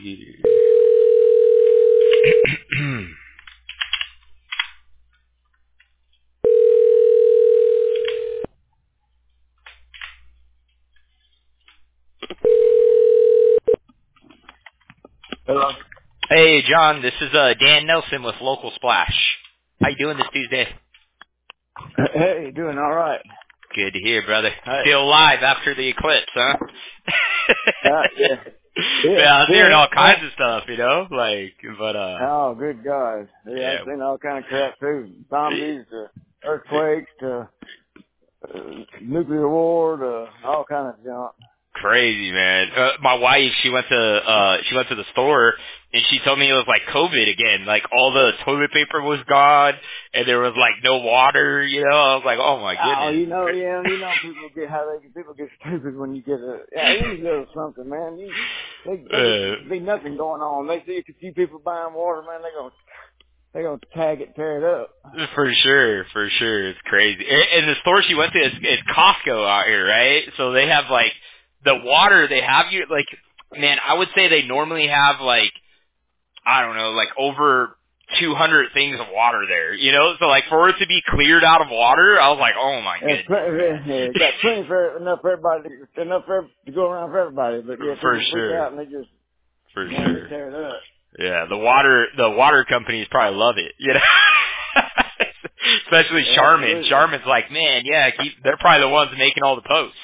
Hello. Hey, John, this is Dan Nelson with Local Splash. How you doing this Tuesday? Hey, doing all right. Good to hear, brother. Hey. Still alive after the eclipse, huh? Yeah. Yeah. Man, I was hearing Yeah. all kinds of stuff, but Oh, good God. Yeah, I've yeah. seen all kind of crap too. Zombies to earthquakes to nuclear war to all kind of junk. Crazy, man. My wife, she went to the store and she told me it was like COVID again. Like all the toilet paper was gone and there was like no water, I was like, oh my Oh, goodness. people get stupid when you get any little something, man. They be nothing going on. They see a few people buying water, man. They gonna tag it, tear it up. For sure. It's crazy. And the store she went to is Costco out here, right? So they have like the water they have you like man, I would say they normally have like I don't know, like over 200 things of water there, So like for it to be cleared out of water, I was like, "Oh my And goodness." got plenty enough for everybody, to go around for everybody. But yeah, For people freak sure. out and they just For they sure. tear it up. Yeah, the water companies probably love it, Especially Yeah, Charmin. absolutely. Charmin's like, man, yeah, they're probably the ones making all the posts.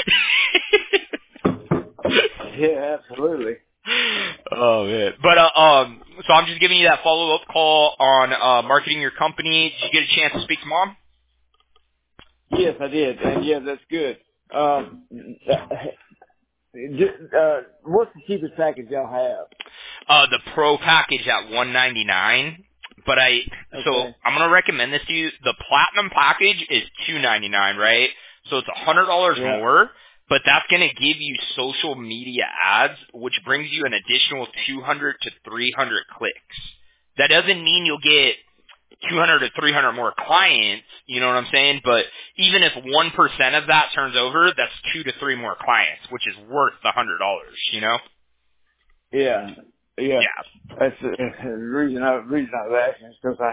Yeah, absolutely. Oh man. But so I'm just giving you that follow up call on marketing your company. Did you get a chance to speak to mom? Yes, I did, and yeah, that's good. What's the cheapest package y'all have? The pro package at $199. But so Okay. I'm gonna recommend this to you. The platinum package is $299, right? So it's $100 Yeah. more, but that's gonna give you social media ads, which brings you an additional 200 to 300 clicks. That doesn't mean you'll get 200 to 300 more clients, you know what I'm saying? But even if 1% of that turns over, that's 2 to 3 more clients, which is worth the $100, Yeah. Yeah. Yeah. That's the reason I was asking is because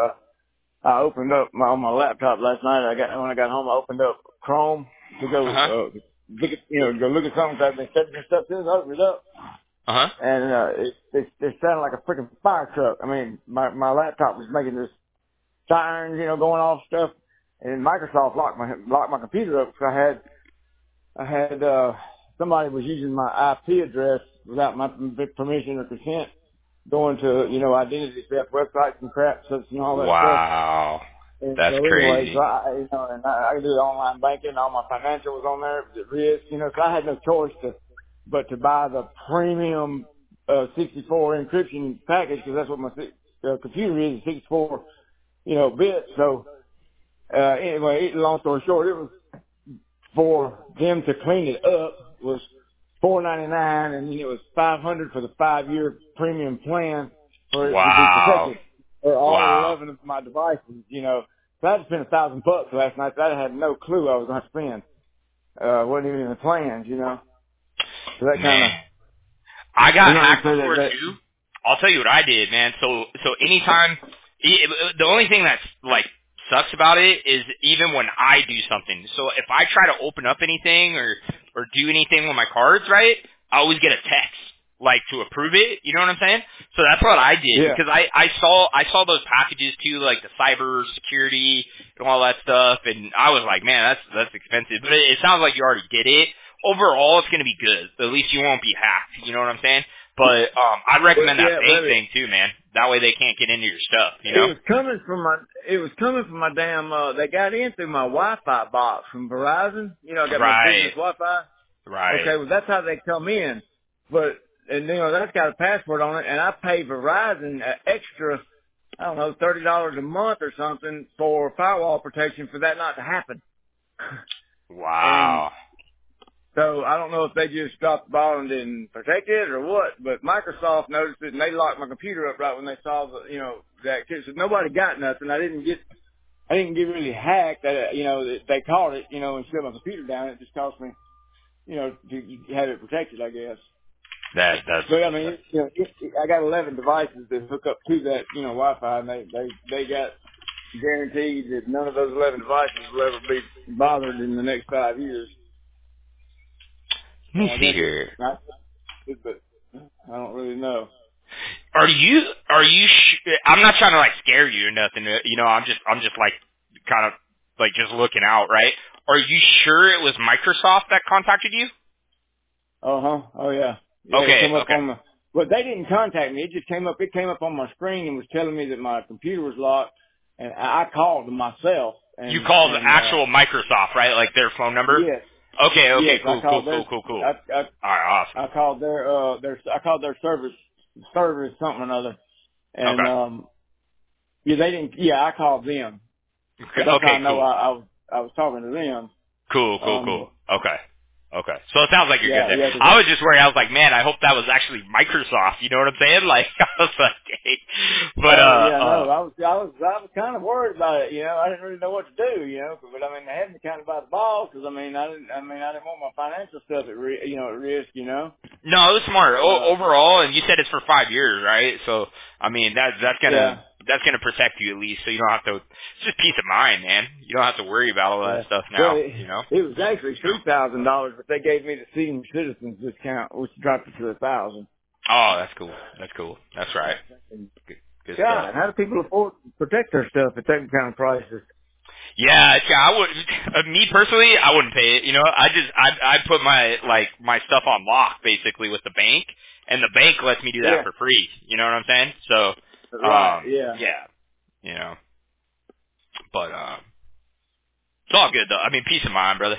I opened up on my laptop last night. When I got home, I opened up Chrome to go Uh-huh. go look at something that I've been setting some stuff in. I opened it up, Uh-huh. and it sounded like a freaking fire truck. I mean, my laptop was making this sirens, going off stuff, and Microsoft locked my computer up because I had somebody was using my IP address without my permission or consent, going to identity theft websites and crap, such and all that stuff. Wow. And That's so anyway, so crazy. I could do the online banking, all my financial was on there, the risk, so I had no choice but to buy the premium 64 encryption package because that's what my computer is, 64, bits. So anyway, long story short, it was for them to clean it up was $4.99, and then it was $500 for the 5-year premium plan for it to be Wow. protected for all Wow. 11 of my devices. So I had to spend $1,000 last night. That I had no clue I was going to spend. Wasn't even in the plans. So that kind Man. of, I I'm got not going to hacked say before that. too. I'll tell you what I did, man. So anytime, the only thing that's like sucks about it is even when I do something. So if I try to open up anything or do anything with my cards, right? I always get a text like to approve it. You know what I'm saying? So that's what I did Yeah. because I saw those packages too, like the cyber security and all that stuff, and I was like, man, that's expensive. But it sounds like you already did it. Overall, it's going to be good. At least you won't be hacked. You know what I'm saying? But I'd recommend that same But thing too, man. That way they can't get into your stuff. it was coming from my damn, they got in through my Wi-Fi box from Verizon. I got my Right. business Wi-Fi. Right. Okay, well that's how they come in. But and that's got a password on it, and I pay Verizon an extra, I don't know, $30 a month or something for firewall protection for that not to happen. And Wow. so I don't know if they just dropped the ball and didn't protect it or what, but Microsoft noticed it and they locked my computer up right when they saw that kid. So nobody got nothing. I didn't get really hacked. That they caught it, and shut my computer down. It just cost me, to have it protected, I guess. That's But I mean, I got 11 devices that hook up to that, Wi-Fi, and they got guaranteed that none of those 11 devices will ever be bothered in the next 5 years. let So me I see guess here. but I don't really know. Are you I'm not trying to like scare you or nothing. I'm just like kind of like just looking out, right? Are you sure it was Microsoft that contacted you? Oh yeah. Yeah, it Okay, come up okay. on well, they didn't contact me. It came up on my screen and was telling me that my computer was locked, and I called them myself, You and, called the actual Microsoft, right? Like their phone number? yes, Okay, yes, I cool. called their, All right, awesome. I called I called their service something or another, and, Okay. I called them. So that's how Okay, I know cool. I was talking to them. Cool. Okay. So it sounds like you're good there. Yeah, 'cause I was just worried. I was like, man, I hope that was actually Microsoft. You know what I'm saying? Like, I was like, hey. But, oh yeah, no, I was kind of worried about it. I didn't really know what to do. But I mean, they had me kind of by the balls because I didn't want my financial stuff at risk. no, it was smart. Uh, Overall, and you said it's for 5 years, right? So, I mean, yeah, that's gonna protect you at least, so you don't have to, it's just peace of mind, man. You don't have to worry about all yeah. that stuff Well, now, you know? it was actually $3,000, but they gave me the senior citizens discount, which dropped it to $1,000. Oh, that's cool. That's I right. was thinking, Good stuff. God, how do people afford to protect their stuff at that kind of prices? Yeah, I would. Me personally, I wouldn't pay it. I put my stuff on lock basically with the bank, and the bank lets me do that Yeah, for free. You know what I'm saying? So, right. Yeah. yeah, but it's all good though. I mean, peace of mind, brother.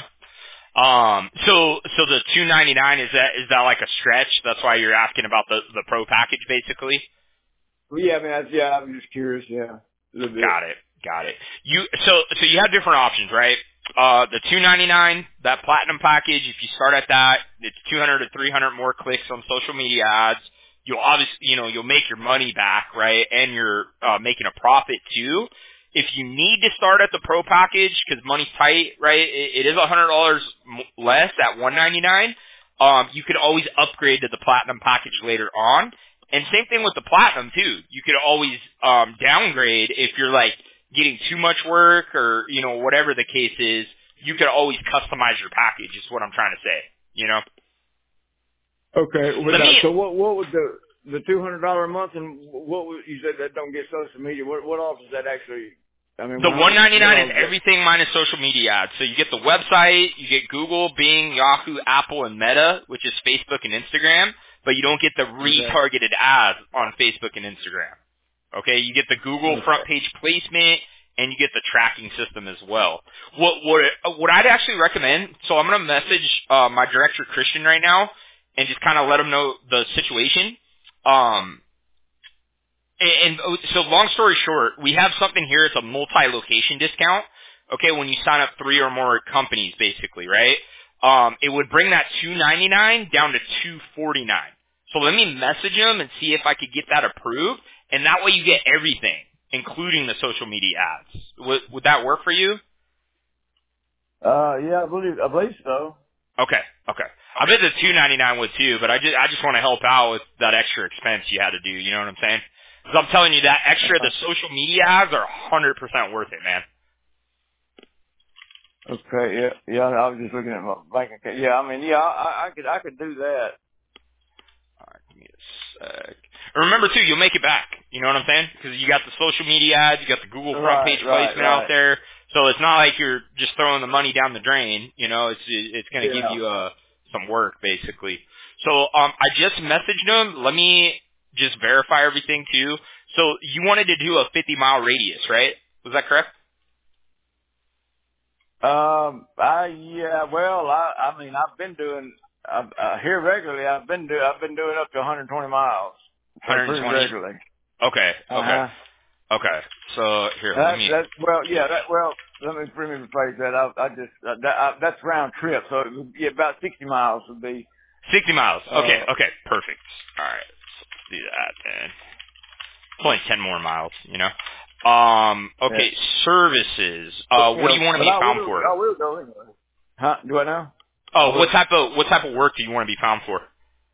So the 299 is that like a stretch? That's why you're asking about the pro package, basically. Well, yeah, I mean, I'm just curious. Yeah, a little bit. Got it. So you have different options, right? The 299, that platinum package, if you start at that, it's 200 to 300 more clicks on social media ads. You'll obviously, you'll make your money back, right? And you're making a profit too. If you need to start at the pro package because money's tight, right? It is $100 less at 199. You could always upgrade to the platinum package later on. And same thing with the platinum too. You could always downgrade if you're like getting too much work or whatever the case is. You could always customize your package. Is what I'm trying to say. Okay. Well, Let now, me. so what would the $200 a month, and what would you said that don't get social media? What all does that actually? I mean, The what 199 is all does everything minus social media ads. So you get the website, you get Google, Bing, Yahoo, Apple, and Meta, which is Facebook and Instagram, but you don't get the that? Okay. retargeted ads on Facebook and Instagram. Okay, you get the Google front Okay. page placement, and you get the tracking system as well. What I'd actually recommend, so I'm going to message my director Christian right now, and just kind of let him know the situation. So long story short, we have something here. It's a multi-location discount. Okay, when you sign up 3 or more companies, basically, right? It would bring that $299 down to $249. So let me message him and see if I could get that approved, and that way you get everything, including the social media ads. Would that work for you? Yeah, I believe so. Okay. I bet the $299 would too, but I just want to help out with that extra expense you had to do. You know what I'm saying? Because I'm telling you, that extra, the social media ads are 100% worth it, man. Okay. Yeah. I was just looking at my bank account. Yeah. I mean, yeah, I could do that. All right, give me a sec. And remember too, you'll make it back. You know what I'm saying? Because you got the social media ads, you got the Google front page placement out Right. there. So it's not like you're just throwing the money down the drain. It's going to give Yeah. you some work basically. So I just messaged them. Let me just verify everything too. So you wanted to do a 50-mile radius, right? Was that correct? I mean, I've been doing, here regularly, I've been doing up to 120 miles. Pretty 120. regularly. Okay. Uh-huh. So here, let me. Let me rephrase that. That's round trip. So about 60 miles would be, 60 miles. uh, Okay, perfect. All right, let's do that then. It's only 10 more miles, yeah. Okay, services. But, What do you want to but be found for? I will go anyway. Huh? Do I know? I Oh, will. what type of work do you want to be found for?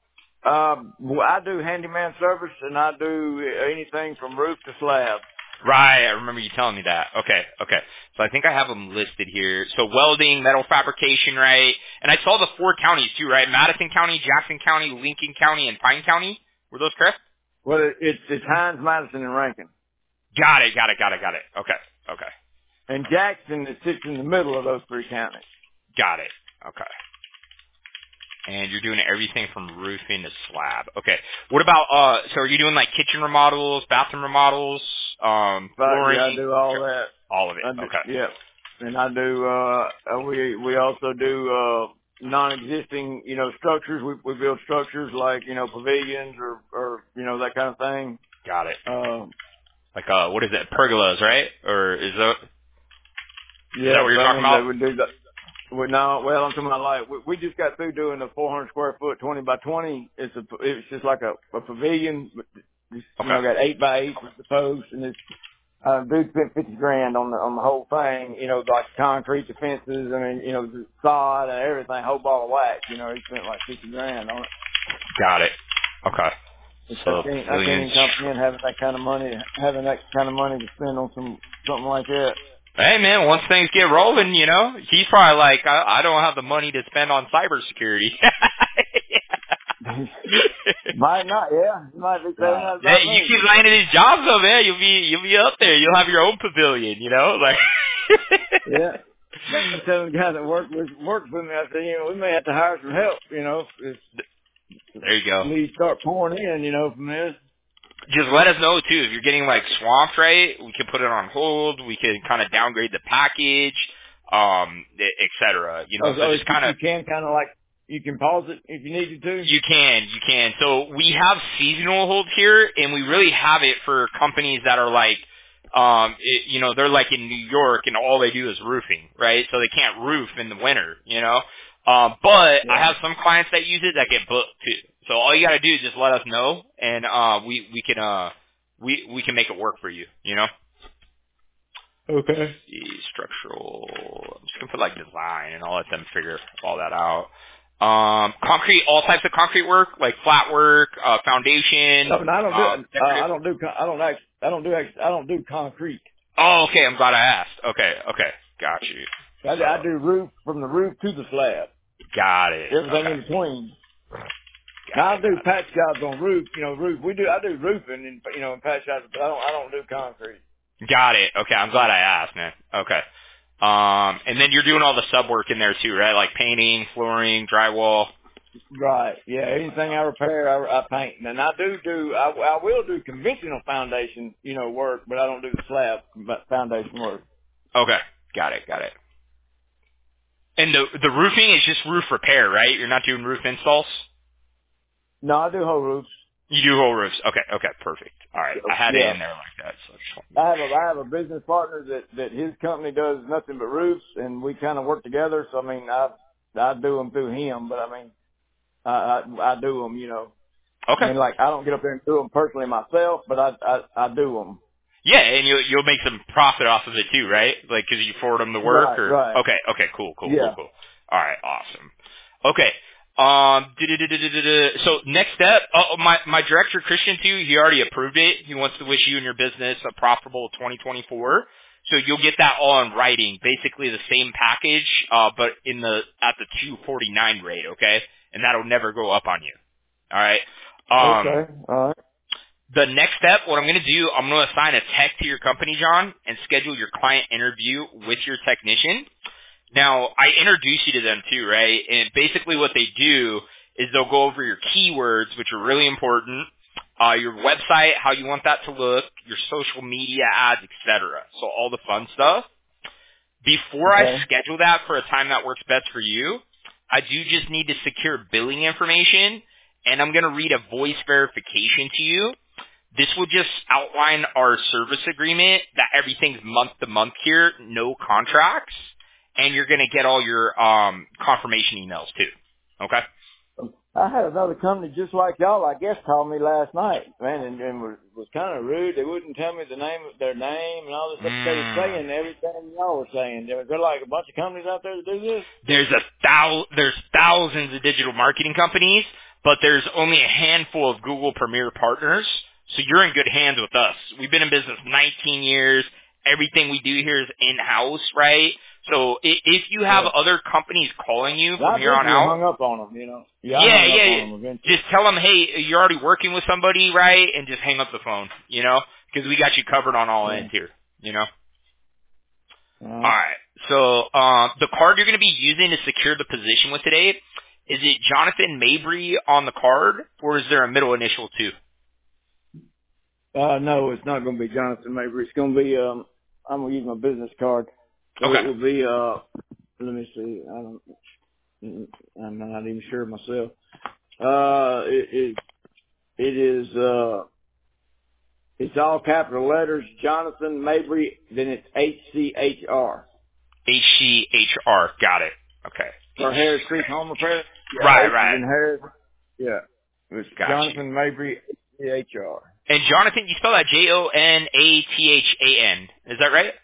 Well, I do handyman service, and I do anything from roof to slab. Right, I remember you telling me that. Okay. So I think I have them listed here. So welding, metal fabrication, right? And I saw the 4 counties too, right? Madison County, Jackson County, Lincoln County, and Pine County. Were those correct? Well, it's Hines, Madison, and Rankin. Got it. Okay. And Jackson it sits in the middle of those 3 counties. Got it. Okay. And you're doing everything from roofing to slab. Okay. What about, so are you doing like kitchen remodels, bathroom remodels, flooring? Yeah, I do all that. All of it. Okay. Yeah. And I do, we also do, non-existing, structures. We build structures like, pavilions or, that kind of thing. Got it. Like, what is it? Pergolas, right? Or is that what you're talking about? They would do that. I'm talking about like, we just got through doing a 400 square foot 20 by 20. It's just like a pavilion. Got 8 by 8 with the posts, and it's, dude spent $50,000 on the whole thing, like concrete, the fences, the sod and everything, whole ball of wax, he spent like $50,000 on it. Got it. Okay. So I can't even comprehend having that kind of money to spend on something like that. Hey man, once things get rolling, he's probably like, I don't have the money to spend on cybersecurity. Might not, yeah. Might be saying that. Hey, you keep landing these jobs though, man. You'll be up there. You'll have your own pavilion, like. Yeah. I'm telling the guy that works with me, I said, we may have to hire some help, There you go. We start pouring in, from this. Just let us know too if you're getting like swamped, right? We can put it on hold. We can kind of downgrade the package, et cetera. So just kind of you can pause it if you needed to. You can. So we have seasonal holds here, and we really have it for companies that are like, they're like in New York, and all they do is roofing, right? So they can't roof in the winter, But I have some clients that use it that get booked too. So all you got to do is just let us know, and we can make it work for you, Okay. Structural. I'm just gonna put like design, and I'll let them figure all that out. Concrete, all types of concrete work, like flat work, foundation. No, I don't do concrete. Oh, okay. I'm glad I asked. Okay. Got you. I do roof from the roof to the slab. Got it. Everything in between. I do patch jobs on roof. I do roofing and patch jobs, but I don't do concrete. Got it. Okay. I'm glad I asked, man. Okay. And then you're doing all the sub work in there too, right? Like painting, flooring, drywall. Right. Yeah. Anything I repair, I paint. And I will do conventional foundation, work, but I don't do the slab foundation work. Okay. Got it. And the roofing is just roof repair, right? You're not doing roof installs? No, I do whole roofs. You do whole roofs. Okay, perfect. All right. I had it in there like that. So I have a business partner that his company does nothing but roofs, and we kind of work together. So, I do them through him, but I do them, Okay. I don't get up there and do them personally myself, but I do them. Yeah, and you'll make some profit off of it too, right? Like, cause you forward them the work Right. Okay, cool. Yeah. All right, awesome. Okay. So next step, my director Christian too, he already approved it. He wants to wish you and your business a profitable 2024. So you'll get that all in writing, basically the same package, but at the 249 rate, okay? And that'll never go up on you. All right. Okay. All right. The next step, what I'm going to do, I'm going to assign a tech to your company, John, and schedule your client interview with your technician. Now, I introduce you to them too, right? And basically what they do is they'll go over your keywords, which are really important, your website, how you want that to look, your social media ads, etc. So all the fun stuff. Before I schedule that for a time that works best for you, I do just need to secure billing information, and I'm going to read a voice verification to you. This will just outline our service agreement, that everything's month to month here, no contracts, and you're going to get all your confirmation emails too. Okay? I had another company just like y'all, I guess, called me last night, man, and was kind of rude. They wouldn't tell me their name and all this stuff. They were saying everything y'all were saying. There like a bunch of companies out there that do this. There's thousands of digital marketing companies. but there's only a handful of Google Premier partners, so you're in good hands with us. We've been in business 19 years. Everything we do here is in-house, right? So if you have other companies calling you from here on out, hung up on them, you know. Yeah, I yeah, hung up yeah, on yeah. them eventually. Just tell them, hey, you're already working with somebody, right? And just hang up the phone, you know, because we got you covered on all ends here, you know. All right. So the card you're going to be using to secure the position with today, is it Jonathan Mabry on the card, or is there a middle initial too? No, it's not going to be Jonathan Mabry. It's going to be, I'm going to use my business card. So Okay. it will be, let me see. I'm not even sure myself. It is, it's all capital letters, Jonathan Mabry, then it's HCHR. HCHR. Got it. Okay. For Harris Creek Home Repair? Yeah, Right, H is right. in Harris. Yeah. It's Got you. Jonathan Mabry, HCHR. And Jonathan, you spell that Jonathan. Is that right?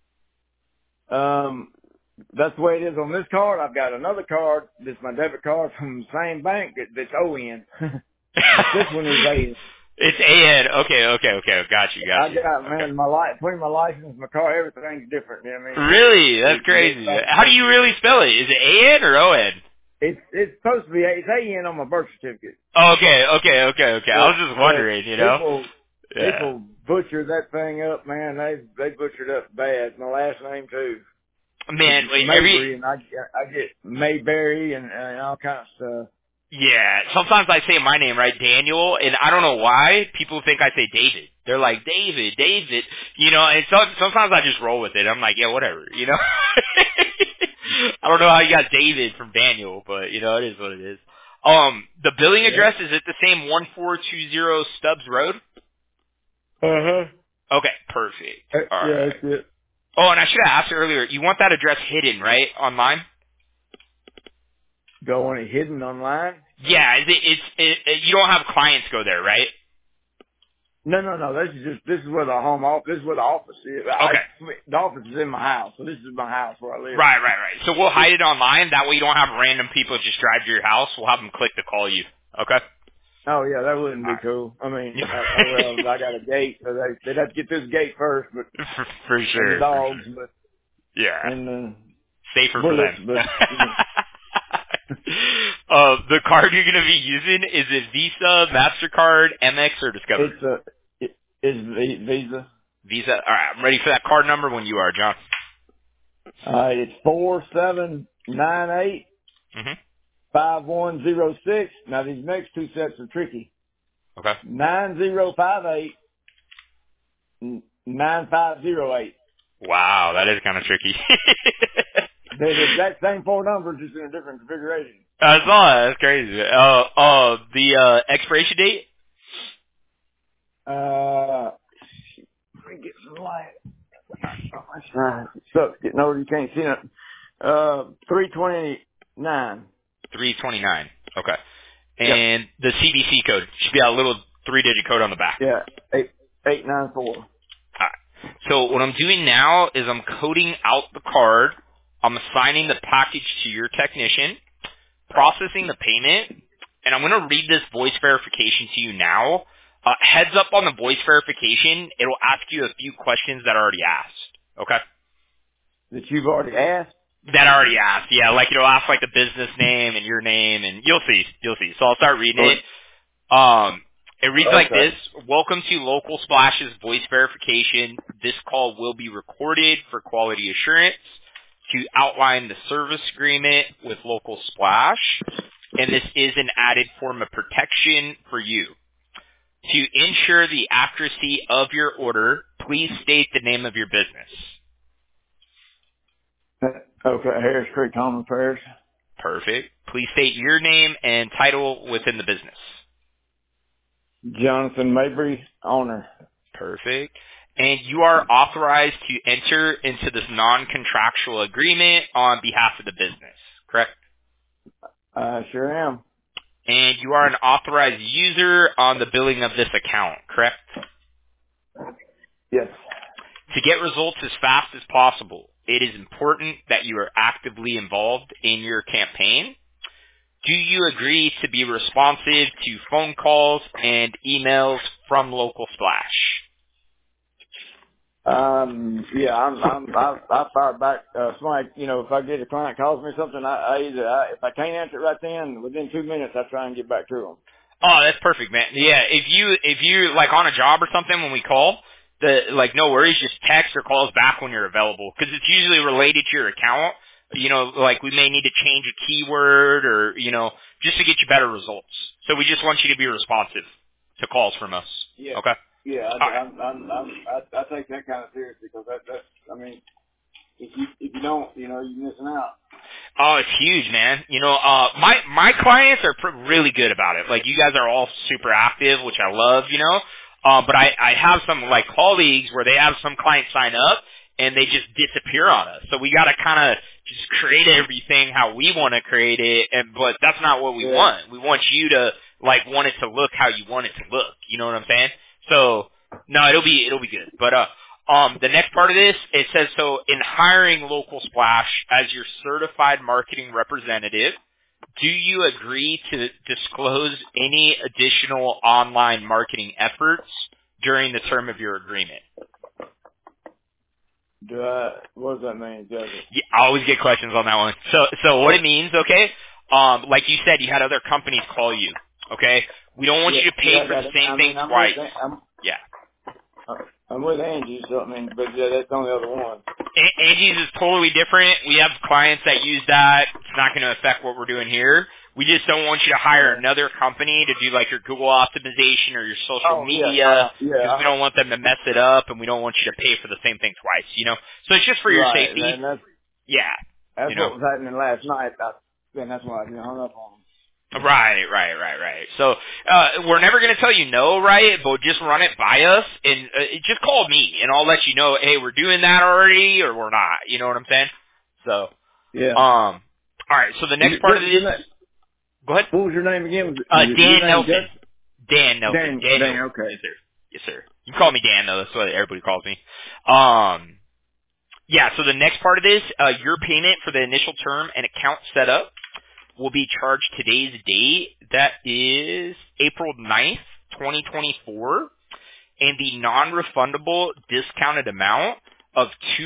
That's the way it is on this card. I've got another card that's my debit card from the same bank that's ON. This one is AN. It's AN. Okay. Got you. I got, Okay. man, between my license, my car, everything's different. You know what I mean? Really? That's crazy. How do you really spell it? Is it AN or ON? It's supposed to be, it's AN on my birth certificate. Okay. I was just wondering, you know. People butcher that thing up, man. They butchered up bad. My last name too. Man, Mabry, and I get Mayberry and all kinds of stuff. Yeah, sometimes I say my name, right, Daniel, and I don't know why people think I say David. They're like, David, you know, and sometimes I just roll with it. I'm like, yeah, whatever, you know. I don't know how you got David from Daniel, but, you know, it is what it is. The billing address, is it the same 1420 Stubbs Road? Uh-huh. Okay, perfect. All Yeah, right. that's it. Oh, and I should have asked earlier, you want that address hidden, right, online? Go on it hidden online? Yeah, you don't have clients go there, right? No. This is where the home office. This is where the office is. Okay. The office is in my house, so this is my house where I live. Right. So we'll hide it online. That way you don't have random people just drive to your house. We'll have them click to call you. Okay? Oh yeah, that wouldn't be cool. I mean, I got a gate, so they'd have to get through the gate first, but for sure. and the dogs, but yeah, and safer bullets, for them. but. The card you're going to be using, is it Visa, MasterCard, MX, or Discover? It's Visa. Visa. All right, I'm ready for that card number when you are, John. It's 4798 5106. Now these next two sets are tricky. Okay. 9058 9508. Wow, that is kind of tricky. They're the exact same four numbers, just in a different configuration. I saw that. That's crazy. The expiration date? Let me get some light. Oh, that's right. It sucks getting older. You can't see it. 329. 329. Okay. And the CVC code should be a little 3-digit code on the back. Yeah, 894. All right. So what I'm doing now is I'm coding out the card. I'm assigning the package to your technician, processing the payment, and I'm going to read this voice verification to you now. Heads up on the voice verification, it'll ask you a few questions that are already asked. Okay? That you've already asked? That I already asked, yeah. Like, it'll ask, like, the business name and your name, and you'll see. So I'll start reading it. It reads like this. Welcome to Local Splash's voice verification. This call will be recorded for quality assurance to outline the service agreement with Local Splash, and this is an added form of protection for you. To ensure the accuracy of your order, please state the name of your business. Okay, Harris Creek Home Repairs. Perfect. Please state your name and title within the business. Jonathan Mabry, owner. Perfect. And you are authorized to enter into this non-contractual agreement on behalf of the business, correct? I sure am. And you are an authorized user on the billing of this account, correct? Yes. To get results as fast as possible, it is important that you are actively involved in your campaign. Do you agree to be responsive to phone calls and emails from Local Splash? Yeah, I fire back, somebody, if I get a client calls me something, if I can't answer it right then, within 2 minutes, I try and get back to them. Oh, that's perfect, man. Yeah, if you like on a job or something when we call, no worries, just text or call us back when you're available because it's usually related to your account. Like we may need to change a keyword or just to get you better results. So we just want you to be responsive to calls from us. Yeah. Okay. Yeah, All right. I take that kind of seriously because if you don't, you're missing out. Oh, it's huge, man. My clients are really good about it. Like you guys are all super active, which I love. But I have some like colleagues where they have some clients sign up and they just disappear on us. So we got to kind of just create everything how we want to create it, but that's not what we Yeah. want. We want you to want it to look how you want it to look. You know what I'm saying? So no, it'll be good. But the next part of this, it says, so in hiring Local Splash as your certified marketing representative, do you agree to disclose any additional online marketing efforts during the term of your agreement? What does that mean, Joseph? Yeah, I always get questions on that one. So what it means, okay? Like you said, you had other companies call you, okay? We don't want you to pay for the same thing twice. Yeah. I'm with Angie, so but yeah, that's the only other one. Angie's is totally different. We have clients that use that. It's not going to affect what we're doing here. We just don't want you to hire another company to do like your Google optimization or your social media because we don't want them to mess it up and we don't want you to pay for the same thing twice, So it's just for your safety. And that's what was happening last night. And that's why I hung up on them. Right. So, we're never going to tell you no, right? But just run it by us and just call me and I'll let you know, hey, we're doing that already or we're not. You know what I'm saying? So, yeah. All right. So the next part of this, go ahead. What was your name again? Dan Nelson. Dan Nelson. Dan, okay. Yes, sir. You can call me Dan though. That's what everybody calls me. Yeah. So the next part of this, your payment for the initial term and account setup will be charged today's date. That is April 9th, 2024, and the non-refundable discounted amount of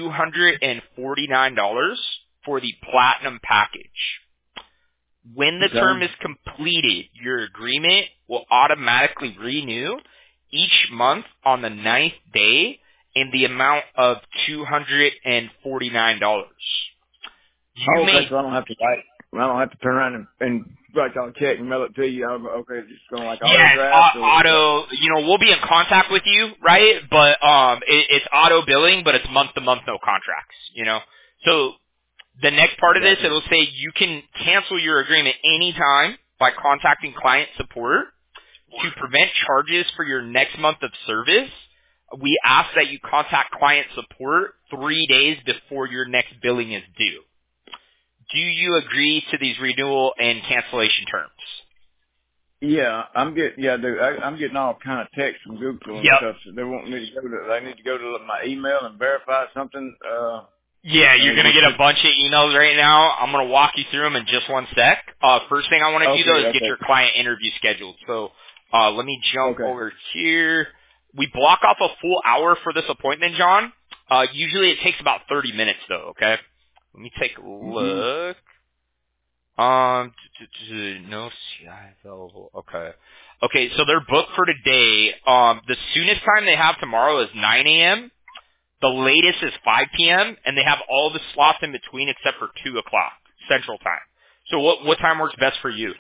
$249 for the platinum package. When the term is completed, your agreement will automatically renew each month on the 9th day in the amount of $249. So I don't have to turn around and write y'all a check and mail it to you. Okay, it's just going auto draft. Auto. We'll be in contact with you, right? But it's auto billing, but it's month to month, no contracts. So the next part of this, it'll say you can cancel your agreement anytime by contacting client support. To prevent charges for your next month of service, we ask that you contact client support 3 days before your next billing is due. Do you agree to these renewal and cancellation terms? Yeah, I'm getting all kind of texts from Google and stuff. So they want me to they need to go to my email and verify something. Yeah, you're going to get a bunch of emails right now. I'm going to walk you through them in just one sec. First thing I want to do, though, is get your client interview scheduled. So let me jump over here. We block off a full hour for this appointment, John. Usually it takes about 30 minutes, though, okay? Let me take a look. No CI available. Okay. Okay, so they're booked for today. The soonest time they have tomorrow is 9 a.m. The latest is 5 p.m. and they have all the slots in between except for 2 o'clock Central Time. So what time works best for you?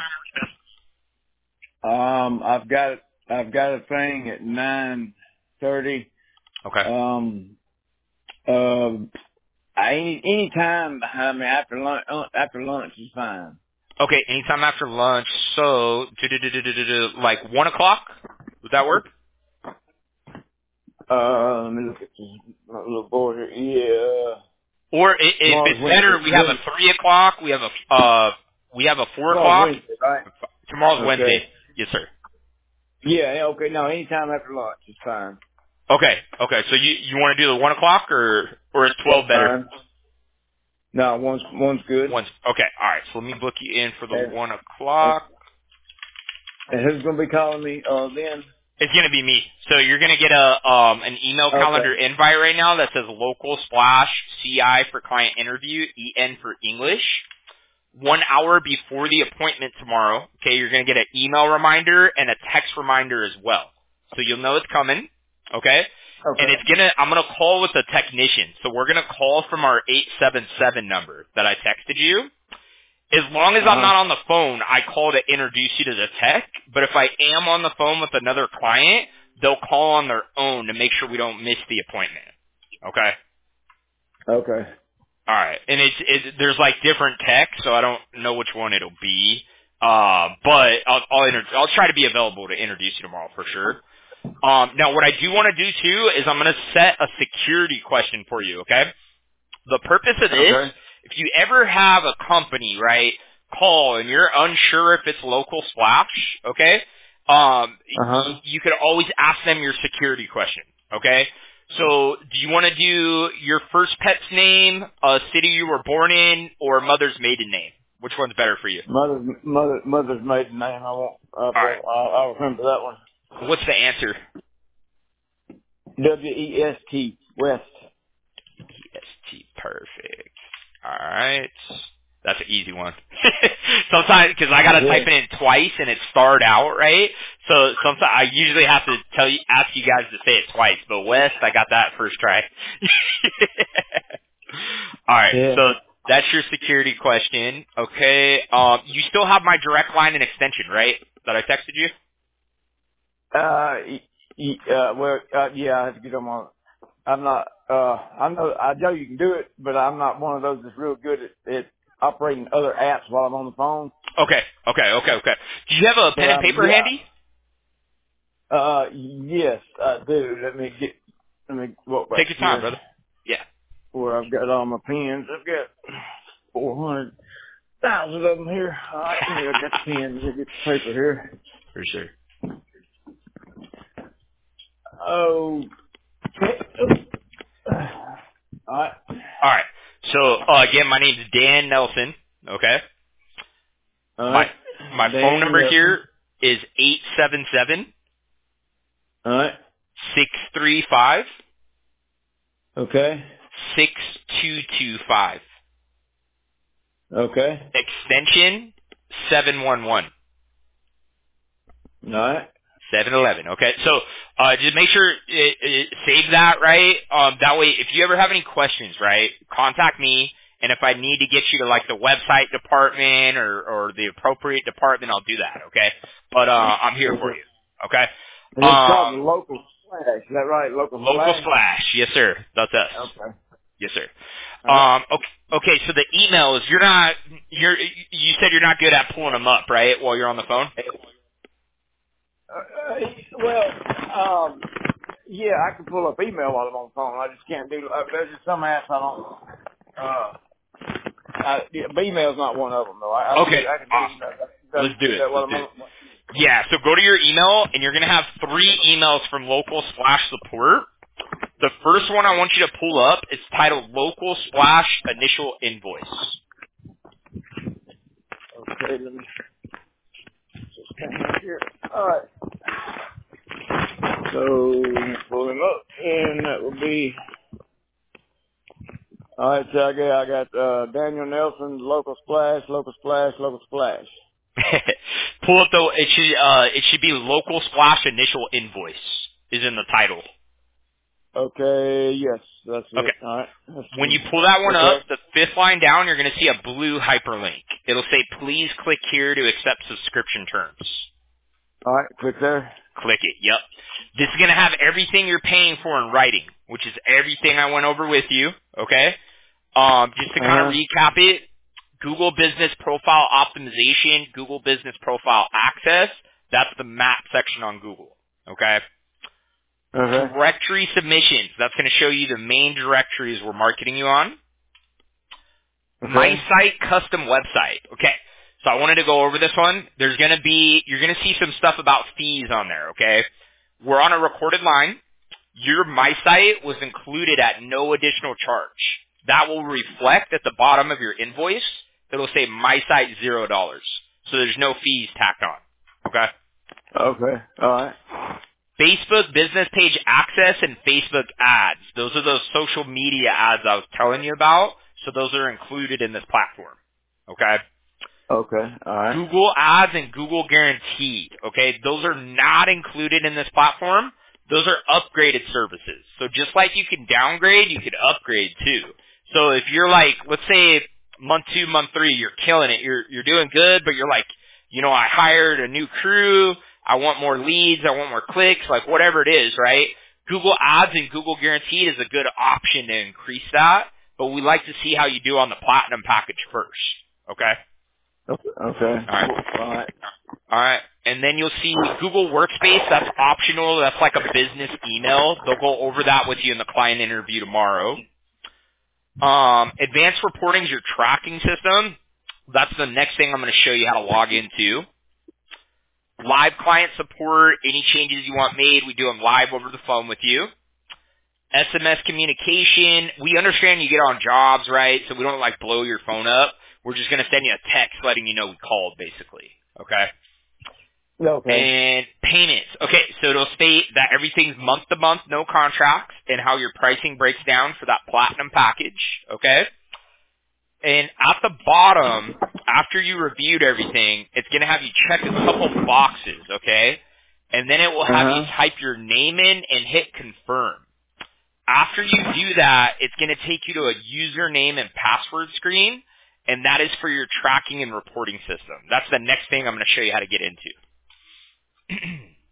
I've got a thing at 9:30. Okay. Any time. After lunch is fine. Okay, anytime after lunch. So like 1 o'clock. Would that work? Let me look at my little board here. Yeah. Or if it's better, we have a 3 o'clock. We have a 4 o'clock. Wednesday, right? Tomorrow's Wednesday. Yes, sir. Yeah. Okay. No, anytime after lunch is fine. Okay. So you want to do the 1 o'clock or is 12 better? No, one's good. One's okay. All right. So let me book you in for the And, 1 and, o'clock. and who's going to be calling me then? It's gonna be me. So you're gonna get an email Okay. calendar invite right now that says local slash CI for client interview, EN for English. 1 hour before the appointment tomorrow, okay, you're going to get an email reminder and a text reminder as well. So you'll know it's coming, okay? And Okay. I'm going to call with a technician. So we're going to call from our 877 number that I texted you. As long as I'm Uh-huh. not on the phone, I call to introduce you to the tech. But if I am on the phone with another client, they'll call on their own to make sure we don't miss the appointment. Okay? Okay. All right, and there's like different tech, so I don't know which one it'll be. But I'll try to be available to introduce you tomorrow for sure. Now what I do want to do too is I'm going to set a security question for you. Okay. The purpose of this, Okay. if you ever have a company, right, call and you're unsure if it's local splash, okay, Uh-huh. you could always ask them your security question, okay? So do you want to do your first pet's name, a city you were born in, or mother's maiden name? Which one's better for you? Mother's maiden name. All right. I'll remember that one. What's the answer? WEST, West. EST. Perfect. All right. That's an easy one. Sometimes, because I got to type Yeah. it in twice and it starred out, right? So sometimes I usually have to ask you guys to say it twice. But West, I got that first try. All right. Yeah. So that's your security question. Okay. You still have my direct line and extension, right? That I texted you? Yeah, I have to get on my, I know you can do it, but I'm not one of those that's real good at operating other apps while I'm on the phone. Okay. Do you have a But pen and paper handy? yes, I do. Let me walk back Take your time, here brother. Yeah. where I've got all my pens. I've got 400,000 of them here. All right, here, I got the pen. Let me get the paper here. For sure. Oh, all right. All right. So again, my name's Dan Nelson. Okay. All My right. my phone Dan number Nelson. here is 877 All right. 635 Okay. 6225. Okay. Extension 711. All right. 711. Okay. So just make sure save that, right? That way, if you ever have any questions, right, contact me. And if I need to get you to like the website department or the appropriate department, I'll do that. Okay. But I'm here for Okay. you. Okay. And it's called the local splash. Is that right? Local Local splash? Splash. Yes, sir. That's us. Okay. Yes, sir. All right. Okay. So the emails, you said you're not good at pulling them up, right? While you're on the phone. Well, yeah, I can pull up email while I'm on the phone. I just can't do. There's just some apps I don't. Email's not one of them though. I can Okay. do. I can Awesome. Let's do do it. that while I'm on. Yeah. So go to your email, and you're gonna have 3 emails from Local Splash Support. The first one I want you to pull up is titled Local Splash Initial Invoice. Okay, let me just stand right here. All right. So pull him up, and that will be. All right, so I got Daniel Nelson, local splash, local splash, local splash. Pull up though. It should be Local Splash Initial Invoice is in the title. Okay, yes, that's Okay. it. All right. When you pull that one up, Okay. the 5th line down, you're going to see a blue hyperlink. It'll say, please click here to accept subscription terms. All right, click there. Click it. Yep. This is going to have everything you're paying for in writing, which is everything I went over with you. Okay. Just to kind of Uh-huh. recap it, Google Business Profile Optimization, Google Business Profile Access, that's the map section on Google. Okay. Okay. Directory submissions, that's going to show you the main directories we're marketing you on. My Okay. site custom website. Okay. So I wanted to go over this one. You're going to see some stuff about fees on there, okay? We're on a recorded line. Your My Site was included at no additional charge. that will reflect at the bottom of your invoice. It'll say my site $0. So there's no fees tacked on. Okay? Okay. All right. Facebook business page access and Facebook ads. Those are those social media ads I was telling you about. So those are included in this platform. Okay? Okay. All right. Google ads and Google guaranteed. Okay? Those are not included in this platform. Those are upgraded services. So just like you can downgrade, you can upgrade too. So if you're like, let's say month 2, month 3, you're killing it. You're doing good, but you're like, I hired a new crew. I want more leads. I want more clicks, like whatever it is, right? Google Ads and Google Guaranteed is a good option to increase that, but we like to see how you do on the Platinum package first. Okay? Okay. All All right. All right. And then you'll see Google Workspace. That's optional. That's like a business email. They'll go over that with you in the client interview tomorrow. Advanced Reporting is your tracking system. That's the next thing I'm going to show you how to log into. Live client support, any changes you want made, we do them live over the phone with you. SMS communication, we understand you get on jobs, right? So we don't like blow your phone up. We're just going to send you a text letting you know we called, basically. Okay? Okay. And payments. Okay, so it'll state that everything's month to month, no contracts, and how your pricing breaks down for that platinum package. Okay? And at the bottom, after you reviewed everything, it's going to have you check a couple boxes, okay? And then it will have you type your name in and hit confirm. After you do that, it's going to take you to a username and password screen, and that is for your tracking and reporting system. That's the next thing I'm going to show you how to get into.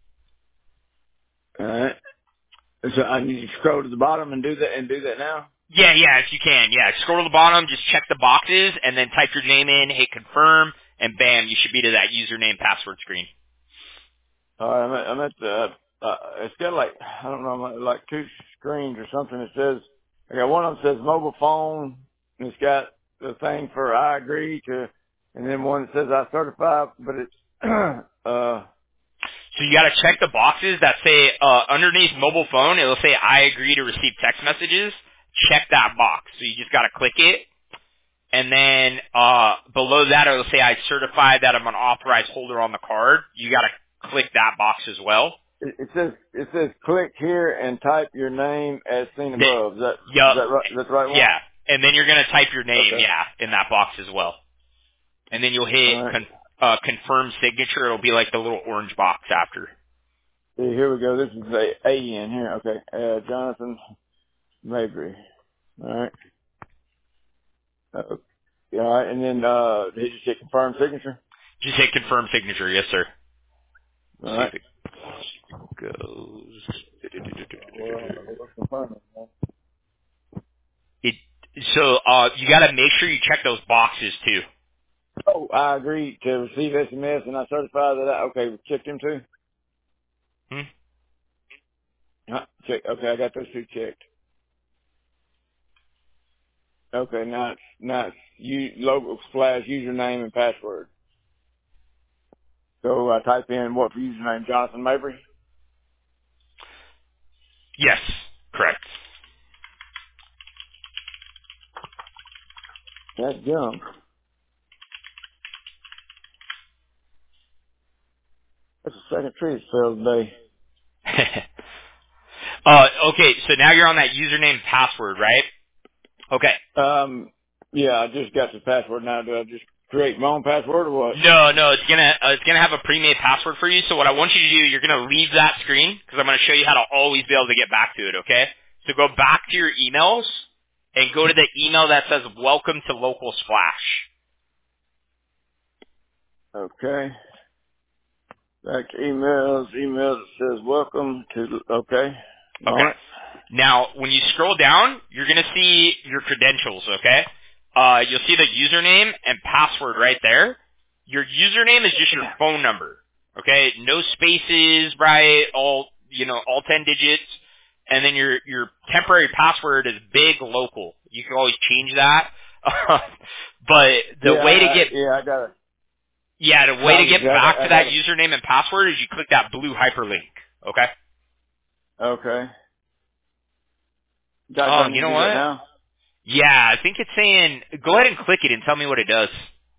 All right. So I need to scroll to the bottom and do that now? Yeah, if you can. Yeah, scroll to the bottom, just check the boxes, and then type your name in, hit confirm, and bam, you should be to that username password screen. All right. I'm at the, it's got like, I don't know, like 2 screens or something. It says, I got one of them says mobile phone, and it's got the thing for I agree to, and then one that says I certify, but it's, So you got to check the boxes that say underneath mobile phone. It'll say I agree to receive text messages. Check that box. So you just got to click it, and then below that it'll say I certify that I'm an authorized holder on the card. You got to click that box as well. it says click here and type your name as seen above. Is that right? That's the right one? Yeah, and then you're gonna type your name, Okay. in that box as well, and then you'll hit Right. confirm signature. It'll be like the little orange box after. See, here we go. This is a in here. Okay. Jonathan Mabry. All right. All right. And then, did you just hit confirm signature? Just hit confirm signature. Yes, sir. All See right. if it goes. Well, confirm it, man. It so you got to make sure you check those boxes too. Oh, I agree to receive SMS and I certify that okay, check them too? Check. Okay, I got those 2 checked. Okay, now it's logo slash username and password. So I type in what for username, Jonathan Mabry? Yes, correct. That's junk. That's the second tree that's failed today. Okay, so now you're on that username and password, right? Okay. Yeah, I just got the password now. Do I just create my own password or what? No, it's gonna have a pre-made password for you. So what I want you to do, you're gonna leave that screen because I'm gonna show you how to always be able to get back to it. Okay. So go back to your emails and go to the email that says "Welcome to Local Splash." Okay. Back to emails. Email that says welcome to, okay. All Okay. right. Now, when you scroll down, you're going to see your credentials, okay? You'll see the username and password right there. Your username is just your phone number, okay? No spaces, right? All 10 digits. And then your temporary password is big local. You can always change that. But the way to get I got it. the way to get back to that username and password is you click that blue hyperlink, okay? Okay. Oh, you know what? Now? Yeah, I think it's saying, go ahead and click it and tell me what it does.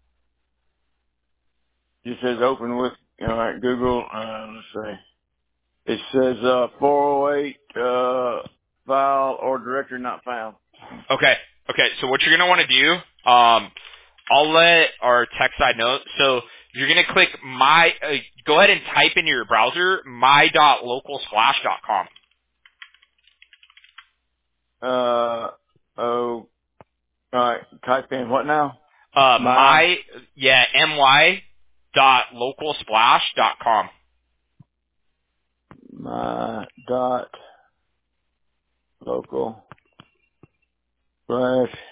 It says open with, all right, Google, let's see. It says, 408, file or directory not found. Okay. Okay. So what you're going to want to do, I'll let our tech side know. So you're going to click go ahead and type in your browser, my.localsplash.com. Oh, alright, type in what now? my.localsplash.com. My dot local slash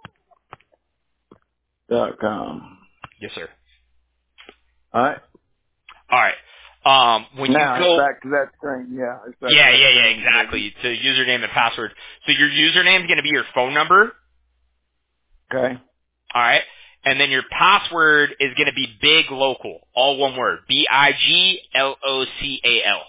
.com. Yes, sir. Alright. All right. When you Now it's go, back to that screen. Yeah, it's back to yeah, that yeah, yeah, screen. exactly. So username and password. So your username is going to be your phone number. Okay. All right. And then your password is going to be big local, all one word, BIGLOCAL.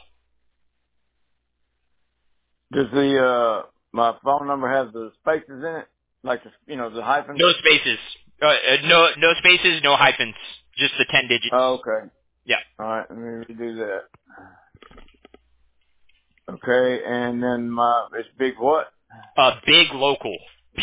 Does my phone number have the spaces in it? Like the hyphens? No spaces. No spaces, no hyphens. Just the 10 digits. Oh, okay. Yeah. Alright, let me redo that. Okay, and then it's big what? Big local.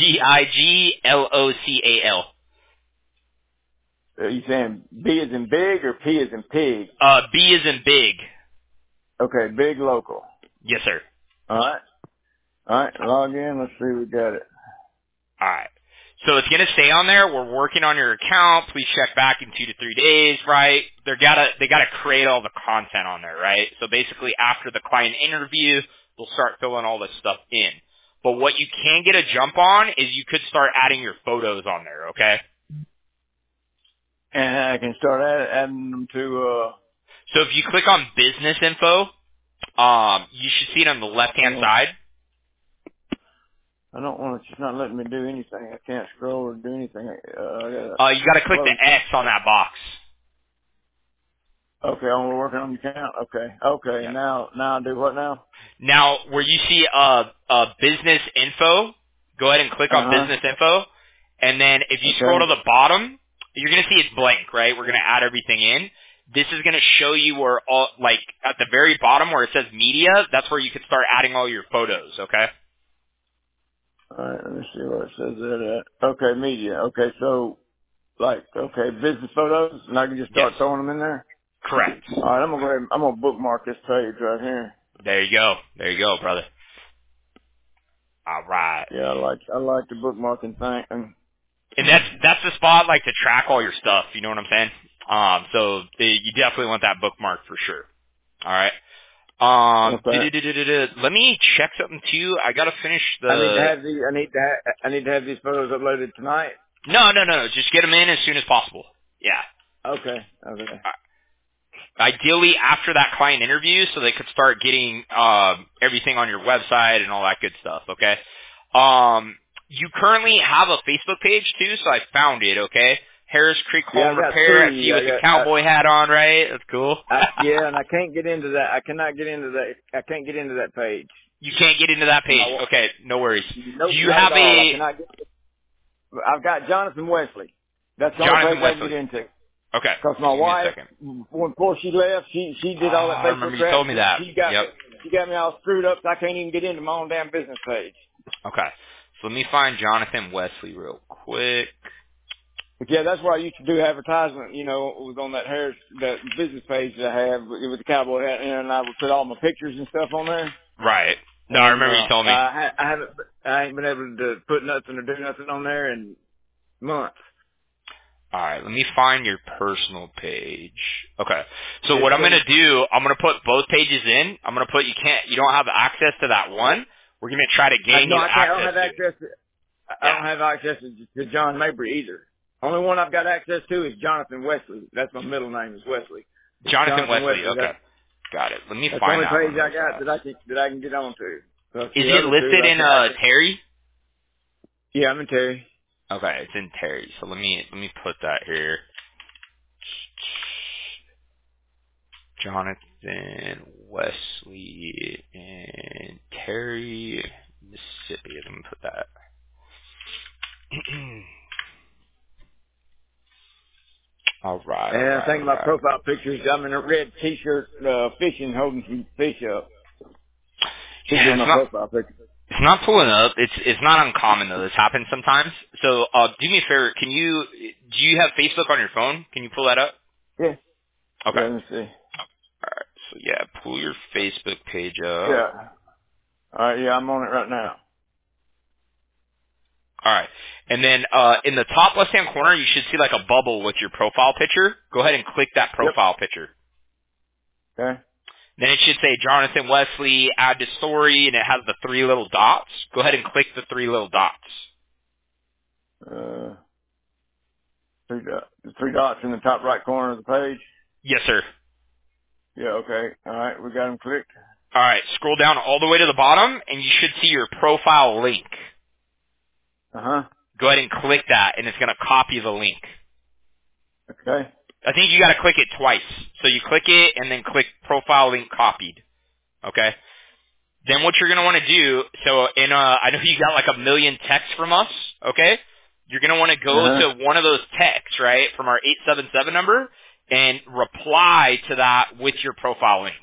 BIGLOCAL. Are you saying B is in big or P is in pig? B is in big. Okay, big local. Yes, sir. Alright. Alright, log in. Let's see, we got it. All right. So it's going to stay on there. We're working on your account. Please check back in 2 to 3 days, right? They gotta create all the content on there, right? So basically after the client interview, they'll start filling all this stuff in. But what you can get a jump on is you could start adding your photos on there, okay? And I can start adding them to, So if you click on business info, you should see it on the left-hand hold on. side. I don't want to, it's not letting me do anything. I can't scroll or do anything. I gotta You gotta click the close. X on that box. Okay, we're working on the account. Okay. Okay, Yep. now I do what now? Now, where you see business info, go ahead and click on Uh-huh. business info, and then if you scroll to Okay. the bottom, you're going to see it's blank, right? We're going to add everything in. This is going to show you where all, like at the very bottom where it says media, that's where you can start adding all your photos, okay? Alright, let me see what it says there. Okay, media. Okay, so, business photos, and I can just Yes. start throwing them in there? Correct. Alright, I'm gonna bookmark this page right here. There you go. There you go, brother. All right. Yeah, I like the bookmarking thing. And that's the spot like to track all your stuff, you know what I'm saying? So you definitely want that bookmark for sure. All right. Okay. Let me check something too. I gotta finish I need to the. have these photos uploaded tonight. No. Just get them in as soon as possible. Yeah. Okay. Okay. Ideally after that client interview, so they could start getting everything on your website and all that good stuff. Okay. You currently have a Facebook page too, so I found it. Okay. Harris Creek Yeah, Home I got Repair. I see three. you with the cowboy hat on, right? That's cool. Yeah, and I can't get into that. I cannot get into that. I can't get into that page. You can't get into that My, page. Okay, no worries. Do nope, you not have at all. I a cannot get. I've got Jonathan Wesley. That's the only Jonathan page I can get Wesley? into. Okay, Because my give me a wife, second. before she left, she Oh, did all that I Facebook remember you crap. told me that. Yep. She got me all screwed up. So I can't even get into my own damn business page. Okay. So let me find Jonathan Wesley real quick. But yeah, that's where I used to do advertisement. It was on that business page that I have with the cowboy hat, and I would put all my pictures and stuff on there. Right. No, I And remember you told me. I ain't been able to put nothing or do nothing on there in months. All right, let me find your personal page. Okay. So It's what I'm gonna do, I'm gonna put both pages in. I'm gonna put you don't have access to that one. We're gonna try to gain no, you I can't. I don't access have to it. access. I Yeah. don't have access to John Mabry either. Only one I've got access to is Jonathan Wesley. That's my middle name is Wesley. Jonathan Jonathan Wesley. Wesley. Okay. Got it. Let me That's the find only that page one I real got fast. that I can get on to. Because Is the it other two, listed in Terry? yeah, I'm in Terry. Okay, it's in Terry. So let me put that here. Jonathan Wesley and Terry, Mississippi. Let me put that. All right, all And I right, think all my right. profile pictures, I'm in a red t-shirt, fishing, holding some fish up. Should be Yeah, my profile picture. it's not pulling up. It's not uncommon though. This happens sometimes. So, do me a favor. Do you have Facebook on your phone? Can you pull that up? Yeah. Okay. Yeah, let me see. All right. So yeah, pull your Facebook page up. Yeah. Alright, yeah, I'm on it right now. All right. And then in the top left-hand corner, you should see like a bubble with your profile picture. Go ahead and click that Yep. profile picture. Okay. Then it should say Jonathan Wesley, add to story, and it has the 3 little dots. Go ahead and click the 3 little dots. Uh, the three dots in the top right corner of the page. Yes, sir. Yeah, okay. Alright, we got them clicked. All right. Scroll down all the way to the bottom, and you should see your profile link. Uh-huh. Go ahead and click that, and it's going to copy the link. Okay. I think you got to click it twice. So you click it, and then click profile link copied. Okay? Then what you're going to want to do, so I know you got like a million texts from us, okay? You're going to want to go Uh-huh. to one of those texts, right, from our 877 number, and reply to that with your profile link.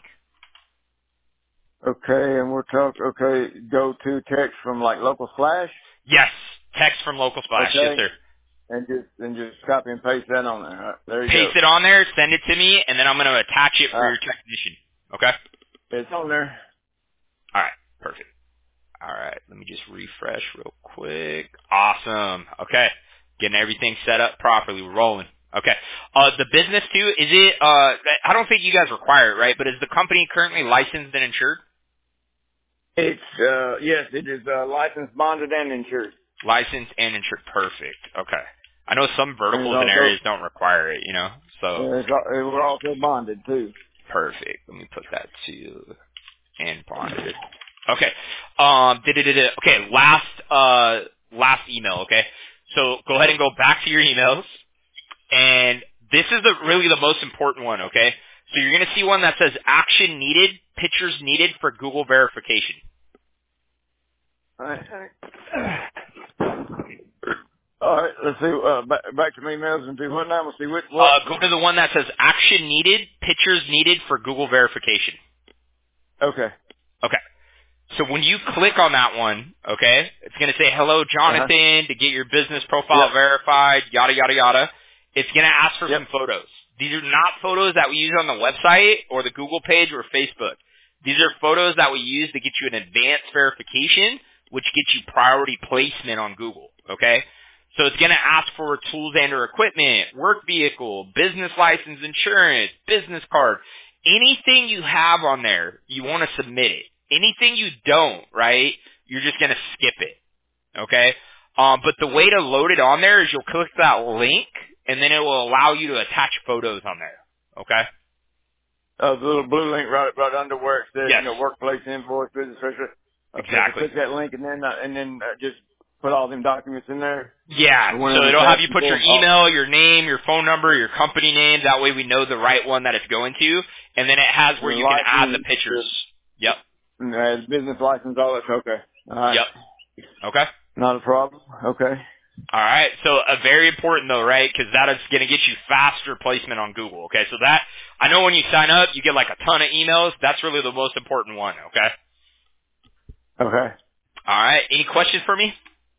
Okay, and we'll talk, okay, go to text from like local slash. Yes, text from Local Splash. Yes, Okay. sir. And just copy and paste that on there. Alright, there you go. Paste it on there, send it to me, and then I'm going to attach it for your Alright. technician. Okay? It's on there. All right. Perfect. All right. Let me just refresh real quick. Awesome. Okay. Getting everything set up properly. We're rolling. Okay. The business too, is it, I don't think you guys require it, right? But is the company currently licensed and insured? It's, yes, it is, licensed, bonded, and insured. Licensed and insured. Perfect. Okay. I know some And it's verticals and also, areas don't require it, you know? So, we're also bonded too. perfect. Let me put that to and bonded. Okay. Okay, last email, okay? So go ahead and go back to your emails, and this is really the most important one, okay? So you're going to see one that says action needed, pictures needed for Google verification. Alright. Alright, let's see, back to my emails and do what now? We'll see what? Go to the one that says action needed, pictures needed for Google verification. Okay. Okay. So when you click on that one, okay, it's going to say, hello, Uh-huh. Jonathan, to get your business Yep. profile verified, yada, yada, yada. It's going to ask for Yep. some photos. These are not photos that we use on the website or the Google page or Facebook. These are photos that we use to get you an advanced verification, which gets you priority placement on Google, okay? So it's going to ask for tools and or equipment, work vehicle, business license, insurance, business card. Anything you have on there, you want to submit it. Anything you don't, right, you're just going to skip it, okay? But the way to load it on there is you'll click that link, and then it will allow you to attach photos on there, okay? The little blue link right under where it says, Yes, workplace invoice, business register. Okay, so exactly. click that link and then just put all them documents in there. Yeah, The one so I'm it'll have you attaching put your for. Oh, email, your name, your phone number, your company name. That way we know the right one that it's going to. And then it has the where you can add the license, pictures. Yep. the business license, all that. Okay. All right. Yep. Okay. Not a problem. Okay. All right. So very important though, right? Because that is going to get you faster placement on Google. Okay. So that, I know when you sign up, you get like a ton of emails. That's really the most important one. Okay. Okay. All right. Any questions for me?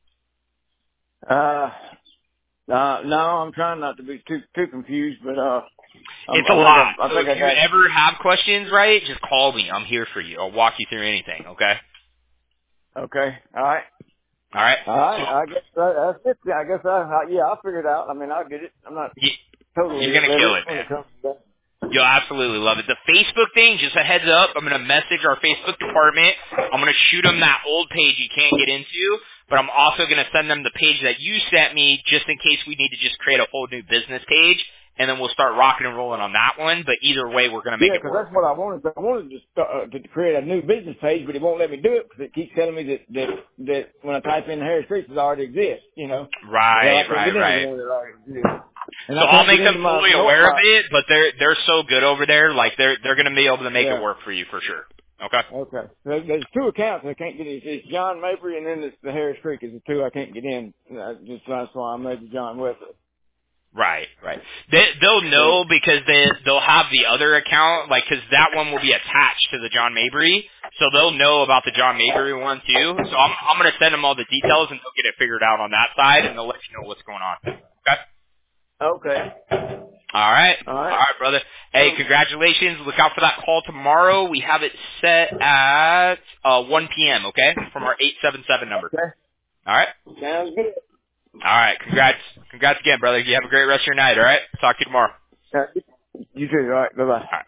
No, I'm trying not to be too confused, but, It's a lot. I So think if I you got, ever have questions, right, just call me. I'm here for you. I'll walk you through anything. Okay. okay. All right. All right. All right. So I guess that's it. I guess I'll figure it out. I mean, I'll get it. I'm not totally you're gonna kill illiterate it, when man. it comes to that. You'll absolutely love it. The Facebook thing, just a heads up, I'm going to message our Facebook department. I'm going to shoot them that old page you can't get into, but I'm also going to send them the page that you sent me just in case we need to just create a whole new business page, and then we'll start rocking and rolling on that one. But either way, we're going to make Yeah, it because work. that's what I wanted. I wanted to start, to create a new business page, but it won't let me do it because it keeps telling me that when I type in Harris Streets, it already exists. Well, I Right, can't right, get into right. one that already exists, and So I I'll can't get make them into my fully north. aware of it, but they're so good over there, like they're going to be able to make it Yeah. work for you for sure. Okay. Okay. There's two accounts I can't get in. It's John Mabry and then it's the Harris Creek is the two I can't get in. Just that's why I made the John Wesley. Right. They'll know because they'll have the other account, like, because that one will be attached to the John Mabry, so they'll know about the John Mabry one too. So I'm gonna send them all the details and they'll get it figured out on that side, and they'll let you know what's going on. Okay. Okay. All right, brother. Hey, congratulations. Look out for that call tomorrow. We have it set at 1 p.m. Okay, from our 877 number. Okay. All right. Sounds good. All right. Congrats again, brother. You have a great rest of your night. All right. Talk to you tomorrow. You too. All right. Bye bye. All right.